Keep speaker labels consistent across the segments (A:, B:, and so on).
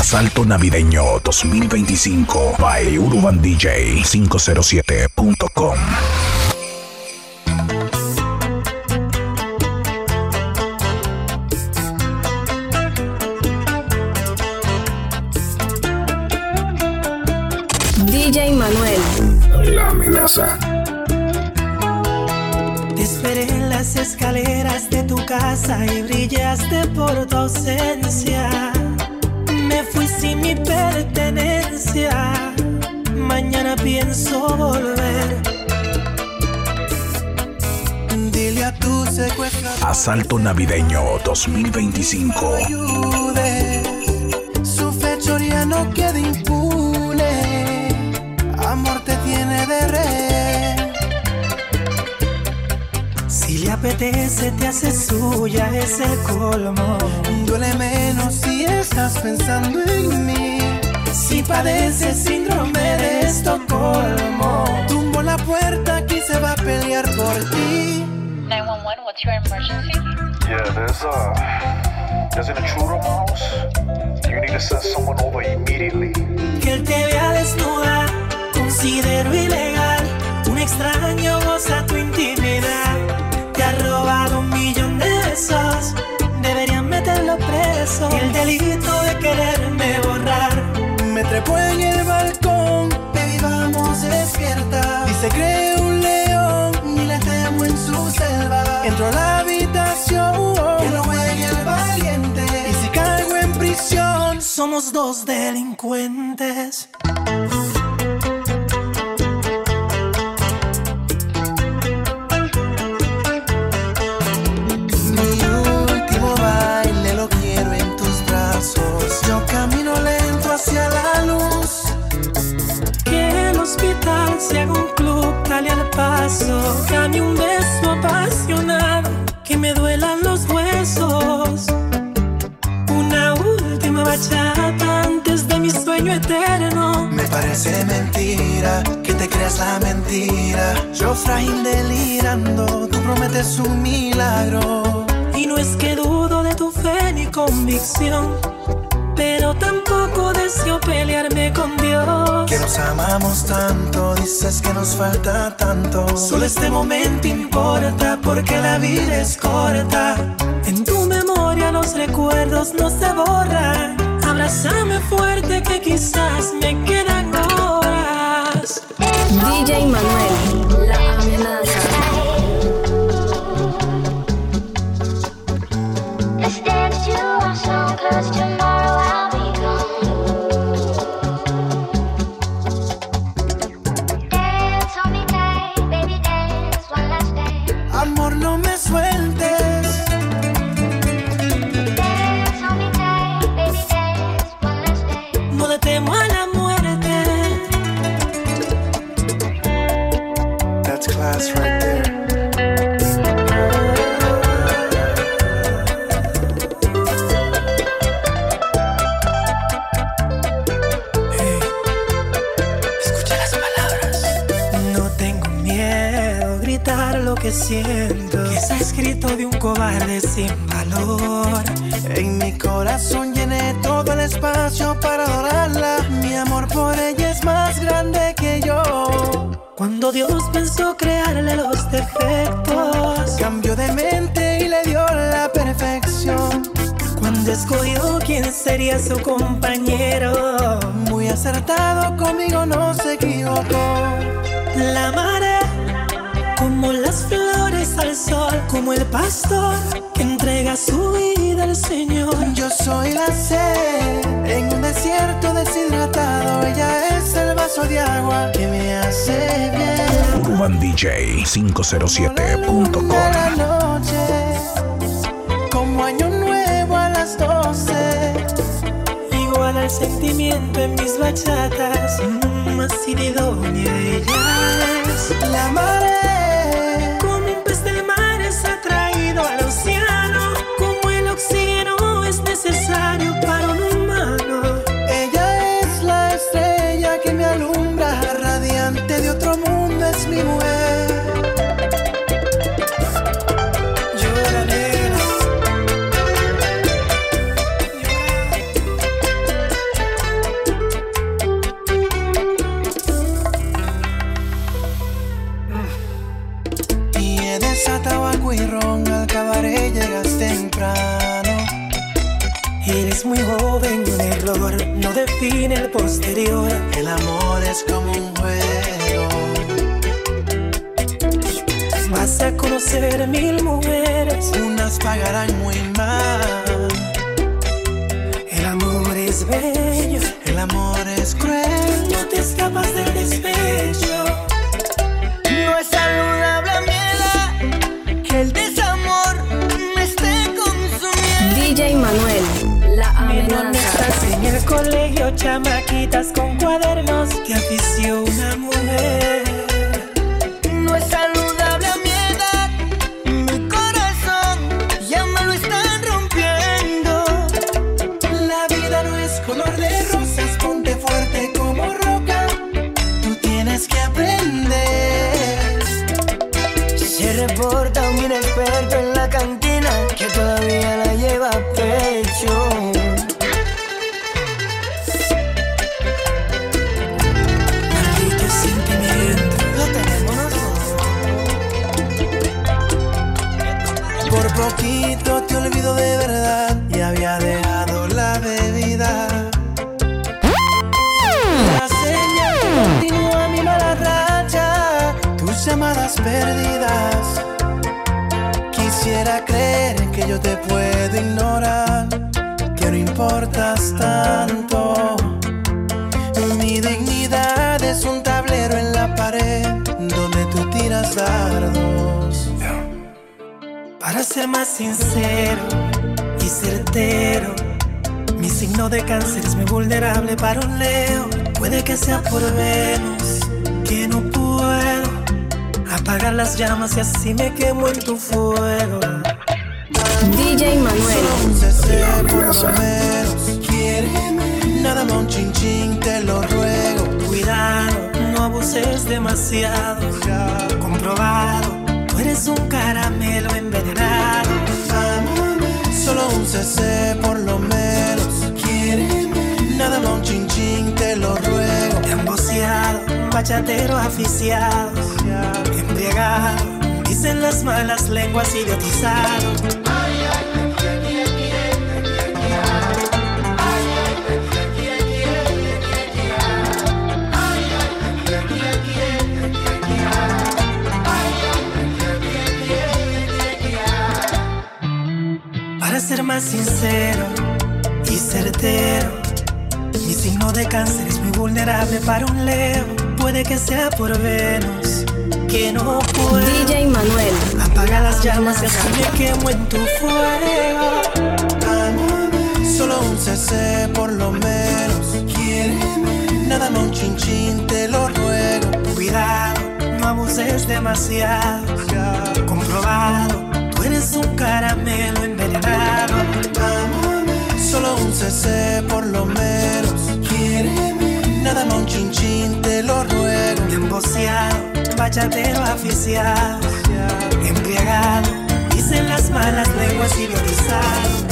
A: Asalto Navideño 2025 by UrbanDJ507.com.
B: DJ Manuel.
A: La amenaza.
C: Te esperé en las escaleras de tu casa y brillaste por tu ausencia. Me fui sin mi pertenencia. Mañana pienso volver. Dile a tu secuestrador.
A: Asalto Navideño 2025.
C: Ayude. Su fechoría no queda impune. Amor te tiene de rehén. Si le apetece te hace suya, es el colmo. Duele menos si estás pensando en mí. Si padeces síndrome de Estocolmo, tumbo la puerta, aquí se va a pelear por ti.
D: 911, what's your emergency?
E: Yeah, there's an intruder in my house. You need to send someone over immediately.
C: Que él te vea desnuda, considero ilegal. Un extraño goza tu intimidad. Te ha robado 1 millón de pesos. Deberían meterlo preso. Y el delito de quererme borrar. Me trepó en el balcón. Baby, vamos, despierta. Y se cree un león y le temo en su selva. Entro a la habitación. Que no juegue el valiente. Y si caigo en prisión, somos 2 delincuentes. Yo camino lento hacia la luz. Que el hospital se haga un club, dale al paso. Dame un beso apasionado, que me duelan los huesos. Una última bachata antes de mi sueño eterno. Me parece mentira que te creas la mentira. Yo frágil delirando, tú prometes un milagro. Y no es que dudo de tu fe ni convicción, pero tampoco deseo pelearme con Dios. Que nos amamos tanto, dices que nos falta tanto. Solo este momento importa, porque la vida es corta. En tu memoria los recuerdos no se borran. Abrázame fuerte que quizás me quedan horas.
B: DJ Manuel, la amenaza.
D: Let's dance to our song, 'cause tomorrow I'll be gone. Dance on me tight, baby, dance one last dance.
C: Amor, no me sueltes.
D: Dance on me tight, baby, dance one last dance.
C: No le temo a la muerte. That's class right there. Lo que siento, que está escrito de un cobarde sin valor. En mi corazón llené todo el espacio para adorarla. Mi amor por ella es más grande que yo. Cuando Dios pensó crearle los defectos, cambió de mente y le dio la perfección. Cuando escogió quién sería su compañero, muy acertado, conmigo no se equivocó. La amaré como las flores al sol, como el pastor que entrega su vida al Señor. Yo soy la sed en un desierto deshidratado. Ella es el vaso de agua que me hace bien.
A: UrbanDJ507.com.
C: La noche, como año nuevo a las 12. Igual al sentimiento en mis bachatas. Así de idónea ella es. La amaré. Al océano, como el oxígeno es necesario para un humano. Ella es la estrella que me alumbra, radiante de otro mundo es mi mujer. Llora, nena. joven un error no define el posterior.
F: El amor es como un juego.
C: Vas a conocer 1000 mujeres,
F: Unas pagarán muy mal.
C: el amor es bello,
F: El amor es cruel.
C: no te escapas del despecho.
G: No es saludable a mi edad que el desamor me esté consumiendo.
B: DJ Manuel, la
C: Mientras
B: amenaza.
C: estás en el colegio, chamaquitas con cuadernos, te afició una mujer.
G: No es saludable a mi edad, mi corazón ya me lo están rompiendo.
C: La vida no es color de rosas, ponte fuerte como roca.
F: Tú tienes que aprender.
G: Se reporta un inexperto en la cantina que todavía la lleva a pecho.
C: Maldito sentimiento.
G: Lo tenemos nosotros.
F: Por poquito te olvido de verdad y había dejado la bebida. La señal que continúa mi mala racha, tus llamadas perdidas. Quisiera creer que yo te puedo ignorar, que no importas tanto. Mi dignidad es un tablero en la pared donde tú tiras dardos.
C: Para ser más sincero y certero, mi signo de cáncer es muy vulnerable para un Leo. Puede que sea por Venus, que no puedo apagar las llamas y así me quemo en tu fuego.
B: DJ Manuel,
F: Un cc por lo menos. Quiéreme, nada más un chin chin, te lo ruego.
C: Cuidado, no abuses demasiado. Comprobado, tú eres un caramelo envenenado.
F: Solo un cc por lo menos. Quiéreme, nada más un chin chin, te lo ruego.
C: Emboceado, bachatero aficiado, embriagado, dicen las malas lenguas, idiotizado. Para ser más sincero y certero, mi signo de cáncer es muy vulnerable para un Leo. Puede que sea por Venus, que no puedo
B: DJ Manuel,
C: apaga las llamas y así me quemo en tu fuego.
F: Solo un cc por lo menos. Quiéreme, nada más un chin chin, te lo ruego.
C: Cuidado, no abuses demasiado. Comprobado, tú eres un caramelo envenenado.
F: Solo un cc por lo menos. Quiéreme, nada más un chin chin, te lo ruego.
C: Emboceado, bachatero aficiado, embriagado, dicen las malas lenguas, idiotizado.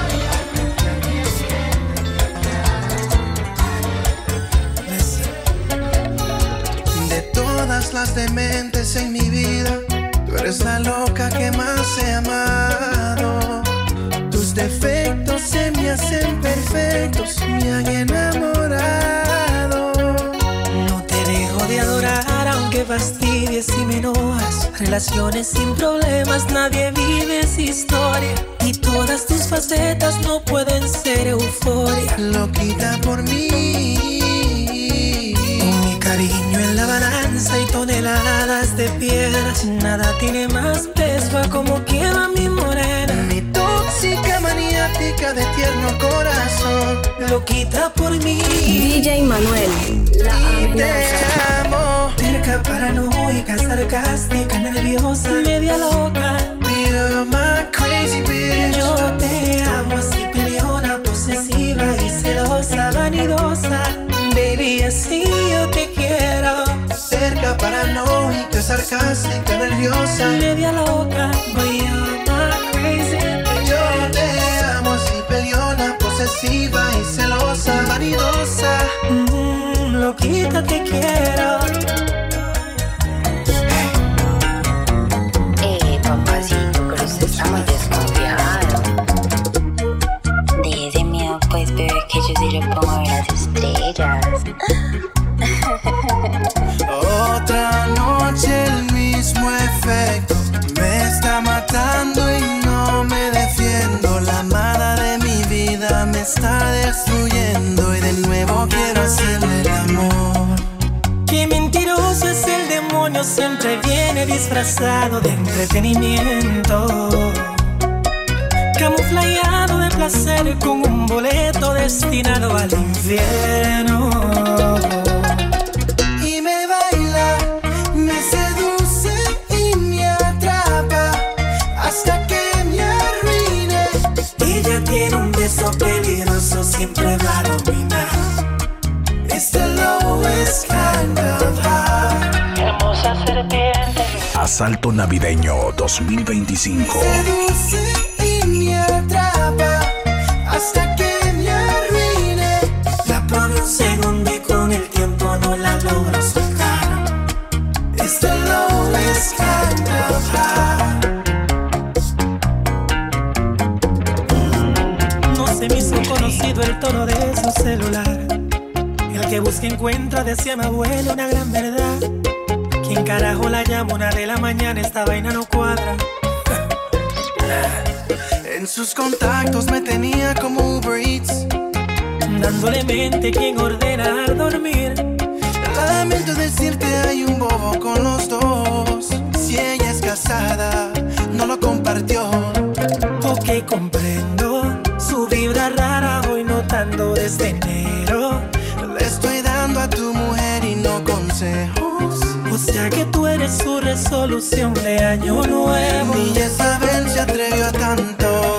F: De todas las dementes en mi vida, tú eres la loca que más he amado. Tus defectos se me hacen perfectos, me han enamorado.
C: No te dejo de adorar aunque fastidies y me enojas. Relaciones sin problemas, nadie vive esa historia. Y todas tus facetas no pueden ser euforia.
F: Loquita por mí.
C: Con mi cariño en la balanza y toneladas de piedras, nada tiene más peso a como quiera mi morena.
F: Mi tóxica maniática de tierno corazón.
C: Loquita por mí.
B: DJ Manuel, la
F: Y te
B: amenaza.
F: amo.
C: Terca, paranoica, sarcástica, nerviosa, media loca.
F: You're my crazy bitch.
C: Yo te amo así, peleona, posesiva y celosa, vanidosa. Baby, así yo te quiero.
F: Cerca, paranoica, sarcástica, nerviosa.
C: Media loca, boy, you're my crazy bitch.
F: Yo te amo así, peleona, posesiva y celosa, vanidosa.
C: Loquita te quiero.
H: Papacito, pero usted está muy desconfiado. Deje ese miedo, pues, bebé. que yo soy por las estrellas.
F: Otra noche el mismo efecto. Me está matando y no me defiendo. La amada de mi vida me está destruyendo. Y de nuevo quiero hacerle el amor.
C: Qué mentiroso es el demonio, siempre viene disfrazado de entretenimiento. Camuflajeado de placer con un boleto destinado al infierno.
F: Y me baila, me seduce y me atrapa hasta que me arruine.
C: Ella tiene un beso peligroso, siempre va a dominar.
F: It's the lowest kind of high.
C: Hermosa serpiente.
A: Asalto Navideño 2025.
F: Seduce y me atrapa hasta que me arruine.
C: La probé un segundo y con el tiempo no la logro soltar.
F: It's the lowest kind of high.
C: No se me hizo conocido el tono de su celular. El que busca encuentra, decía mi abuelo, una gran verdad. ¿Quién carajo la llama 1 de la mañana? Esta vaina no cuadra.
F: En sus contactos me tenía como Uber Eats,
C: dándole mente quien ordena al dormir.
F: Lamento decirte hay un bobo con los dos. Si ella es casada, no lo compartió.
C: Ok, comprendo. Su vibra rara voy notando desde enero.
F: Le estoy dando a tu mujer y no consejos.
C: O sea que tú eres su resolución de año nuevo.
F: Ni Jezabel se atrevió a tanto.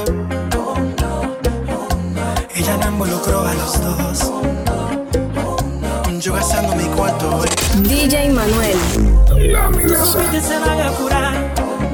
C: Ella me involucró a los dos.
F: Yo gastando mi cuarto.
B: DJ Manuel.
A: La amenaza.
C: Que se van a curar.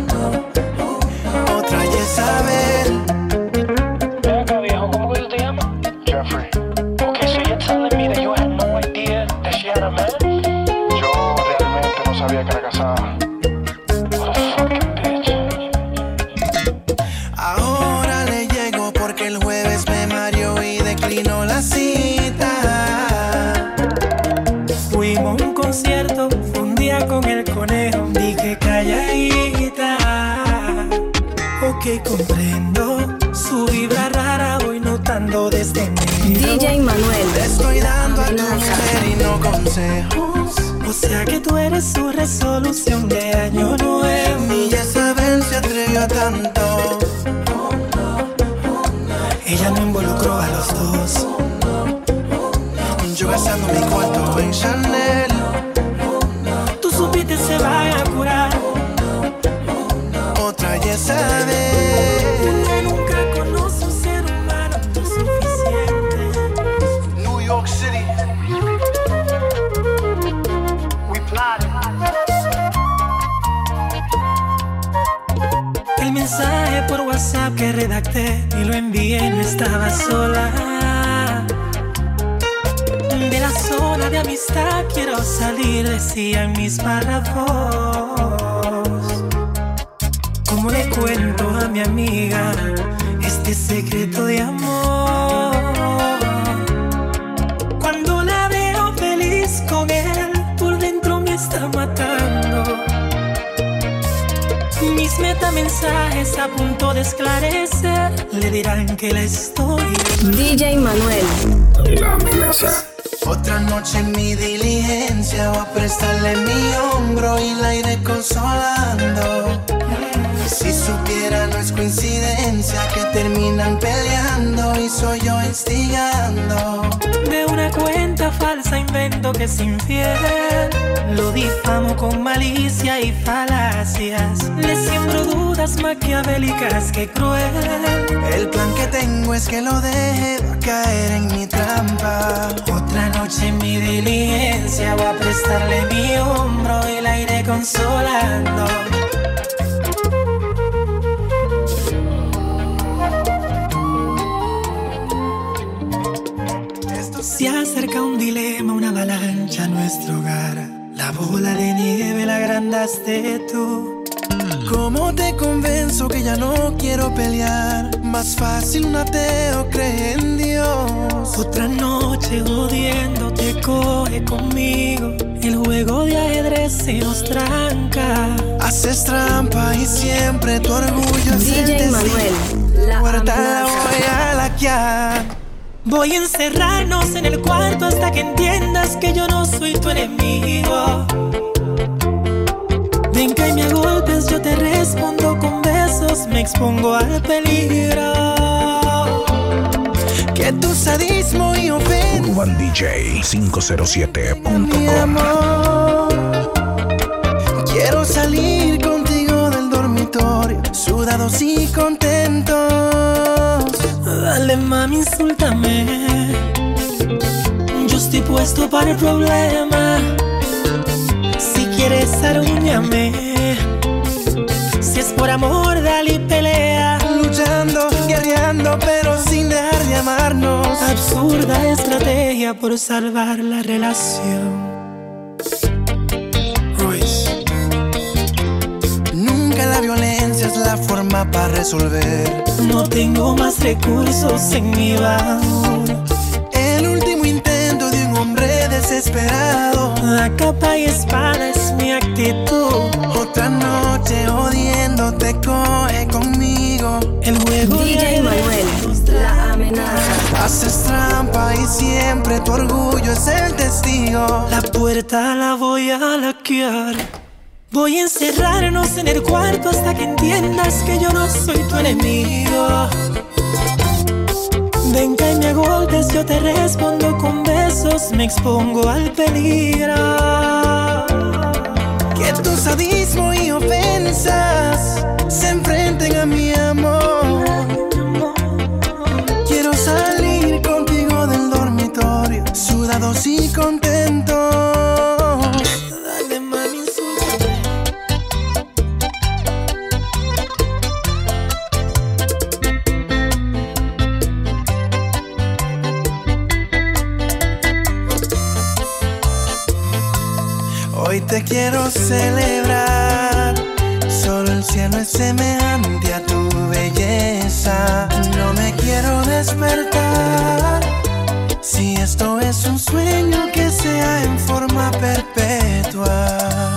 F: Otra Jezabel.
E: Ven acá, viejo, ¿cómo que tú te llamas? Jeffrey. Okay, so you're telling me that you had no idea that she had a man? Yo realmente no sabía que era casada. What a fucking bitch.
F: Ahora le llego porque el jueves me mareó y declinó la cita.
C: Fuimos a un concierto, fue un día con el conejo. Dije calladita. Ok, comprendo. Su vibra rara voy notando desde enero.
B: DJ Manuel.
F: Le estoy dando a tu mujer y no consejos.
C: O sea que tú eres su resolución de año nuevo.
F: Ni Jezabel se atrevió a tanto.
C: Ella me involucró a los dos.
F: Yo gastando mi cuarto en Chanel.
C: Tú supiste se van a curar.
F: Otra Jezabel.
C: Uno nunca conoce un ser humano lo suficiente.
E: New York City. We plotted.
C: El mensaje por WhatsApp que redacté y lo envié, no estaba sola. De la zona de amistad quiero salir, decía en mis párrafos. Como le cuento a mi amiga este secreto de amor? Cuando la veo feliz con él, por dentro me está matando. Mis metamensajes a punto de esclarecer le dirán que la estoy.
B: DJ Manuel.
A: La amenaza.
F: Otra noche en mi diligencia voy a prestarle mi hombro y la iré consolando. Si supiera no es coincidencia que terminan peleando y soy yo instigando.
C: De una cuenta falsa invento que es infiel. Lo difamo con malicia y falacias. Le siembro dudas maquiavélicas, que cruel.
F: El plan que tengo es que lo deje, va a caer en mi trampa.
C: Otra noche en mi diligencia voy a prestarle mi hombro y la iré consolando. Se acerca un dilema, una avalancha a nuestro hogar. La bola de nieve la agrandaste tú.
F: ¿Cómo te convenzo que ya no quiero pelear? Más fácil un ateo cree en Dios.
C: Otra noche odiándote coge conmigo. El juego de ajedrez se nos tranca.
F: Haces trampa y siempre tu orgullo es el
B: DJ
F: testigo.
B: Manuel, la
F: Puerta la
B: amenaza.
F: voy a laquear.
C: Voy a encerrarnos en el cuarto hasta que entiendas que yo no soy tu enemigo. Ven, cáeme a golpes, yo te respondo con besos. Me expongo al peligro.
F: Que tu sadismo y ofensa,
A: UrbanDJ507.com.
F: mi amor. Quiero salir contigo del dormitorio, sudados y contentos.
C: Dale, mami, insúltame. Yo estoy puesto para el problema. Si quieres, arrúñame. Si es por amor, dale y pelea.
F: Luchando, guerreando, pero sin dejar de amarnos.
C: Absurda estrategia por salvar la relación.
F: Royce. Nunca la violencia es la forma para resolver.
C: No tengo más recursos en mi baúl.
F: El último intento de un hombre desesperado.
C: A capa y espada es mi actitud.
F: Otra noche odiándote coge conmigo.
C: El juego de
B: DJ
C: ajedrez
B: Manuel,
C: nos tranca.
B: la amenaza.
F: Haces trampa y siempre tu orgullo es el testigo.
C: La puerta la voy a laquear. Voy a encerrarnos en el cuarto hasta que entiendas que yo no soy tu enemigo. Ven, cáeme a golpes, yo te respondo con besos. Me expongo al peligro.
F: Que tu sadismo y ofensas se enfrenten a mi amor. Quiero salir contigo del dormitorio, sudados y contentos.
C: Dale, mami, insúltame.
F: Hoy te quiero celebrar. Solo el cielo es semejante a tu belleza. No me quiero despertar. Si esto es un sueño, que sea en forma perpetua.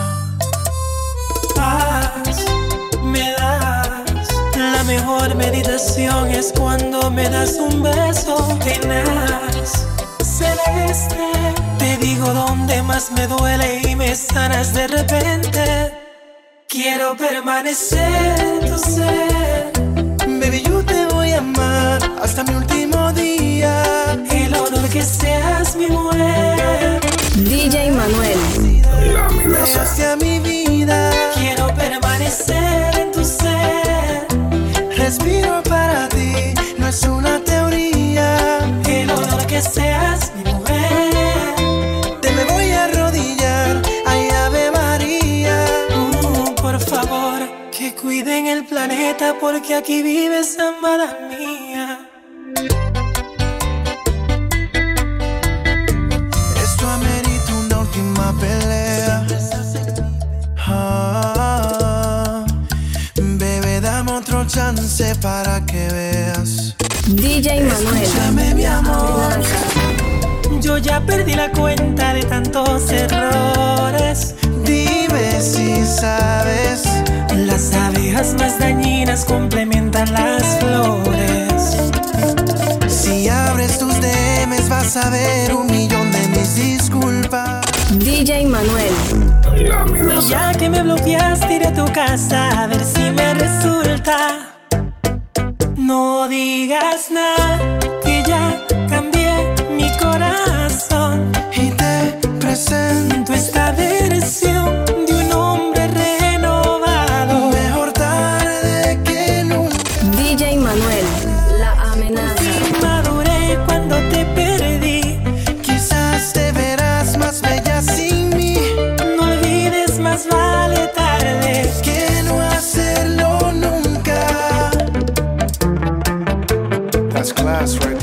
C: Paz me das. La mejor meditación es cuando me das un beso tenaz, celeste. Te digo donde más me duele y me sanas de repente. Quiero permanecer en tu ser.
F: Baby, yo te voy a amar hasta mi último día.
C: El honor que seas mi mujer.
B: DJ Manuel,
A: La amenaza.
F: Hacia mi vida,
C: Quiero permanecer en tu ser.
F: respiro para ti, no es una teoría.
C: El honor que seas mi mujer.
F: Te me voy a arrodillar, ay Ave María.
C: Por favor, que cuiden el planeta porque aquí vives, amada mía.
F: Esto amerita una última pelea. Bebé, dame otro chance para que veas.
B: DJ Manuel,
F: Escúchame, mi amor.
B: amenaza.
C: Yo ya perdí la cuenta de tantos errores.
F: Dime si sabes.
C: Las abejas más dañinas complementan las flores.
F: Si abres tus DMs vas a ver 1.000.000 de mis disculpas.
B: DJ Manuel,
A: La amenaza.
C: Ya que me bloqueaste, iré a tu casa a ver si me resulta. No digas nada, que ya cambié mi corazón.
F: Y te presento
C: Esta versión de un hombre renovado.
F: mejor tarde que nunca.
B: DJ Manuel, la amenaza.
C: Maduré cuando te perdí.
F: Quizás te verás más bella sin mí.
C: No olvides, más vale tarde.
F: Que no hacerlo nunca. That's class right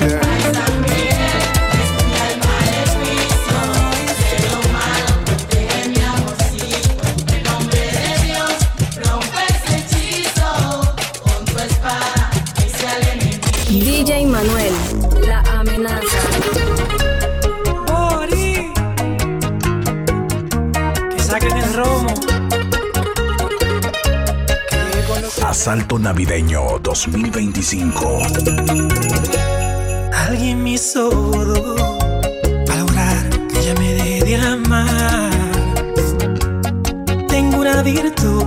A: Asalto Navideño 2025.
C: Alguien me hizo vudú para lograr que ella me deje de amar. Tengo una virtud,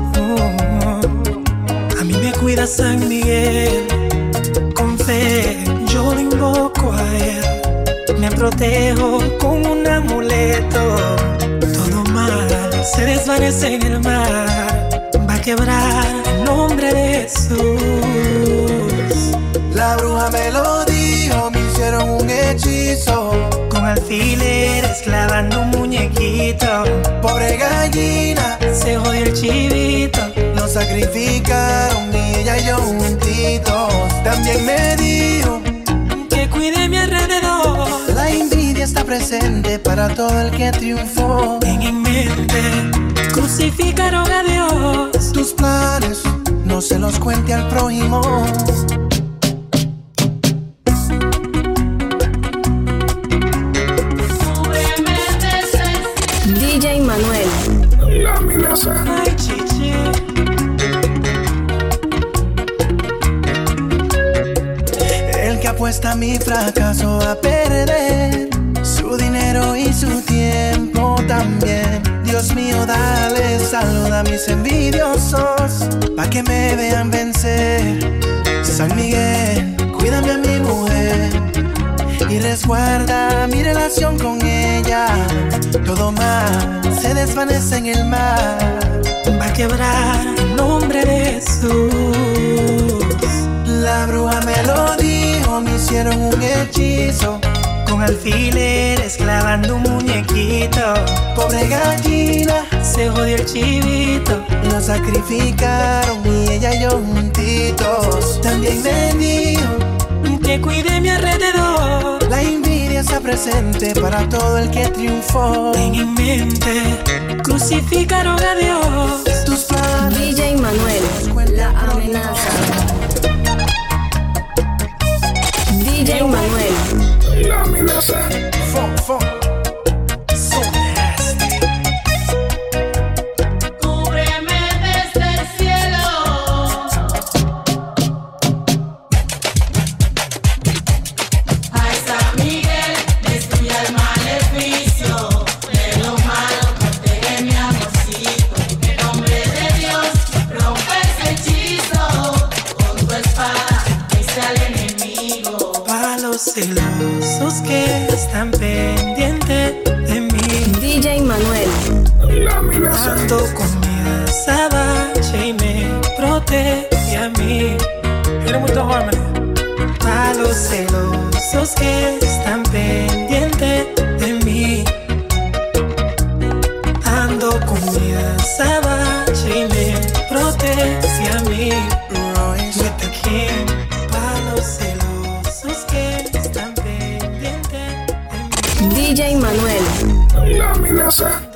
C: a mí me cuida San Miguel. Con fe yo lo invoco a él, me protejo con un amuleto. Todo mal se desvanece en el mar, va a quebrar el nombre de Jesús.
F: La bruja me lo dijo, me hicieron un hechizo.
C: Con alfileres clavando un muñequito.
F: Pobre gallina,
C: se jodió el chivito.
F: lo sacrificaron y ella y yo juntitos. También me dijo
C: que cuide mi alrededor.
F: la envidia está presente para todo el que triunfó.
C: Ten en mente, crucificaron a Dios.
F: Tus planes no se los cuente al prójimo.
B: DJ Manuel.
A: La amenaza.
C: Ay, chichi.
F: El que apuesta a mi fracaso a perder su dinero y su tiempo también. Dios mío, dale salud a mis envidiosos, pa' que me vean vencer. San Miguel, cuídame a mi mujer y resguarda mi relación con ella. Todo mal se desvanece en el mar,
C: Va a quebrar el nombre de Jesús.
F: la bruja me lo dijo, me hicieron un hechizo.
C: Con alfileres clavando un muñequito.
F: Pobre gallina,
C: Se jodió el chivito.
F: lo sacrificaron y ella y yo juntitos. También me dijo
C: Que cuide mi alrededor.
F: la envidia está presente para todo el que triunfó.
C: Ten en mente, crucificaron a Dios.
F: Tus planes
B: DJ Manuel. La amenaza. DJ Manuel.
A: La amenaza.
F: fo.
C: So nasty.
I: Cúbreme desde el cielo. Ay, San Miguel, destruye el maleficio. De lo malo, protege mi amorcito. En nombre de Dios, rompe ese hechizo. Con tu espada, vence al enemigo.
C: Para los celosos que están pendientes de mí.
B: DJ Manuel.
A: La amenaza.
C: Ando con mi azabache y me protege a mí. Era mucho harmony. Para los celosos que están pendientes de mí. Ando con mi azabache y me protege a mí.
F: Royce.
C: With the king. Para los celosos que están pendientes de mí.
B: DJ Manuel.
A: La amenaza.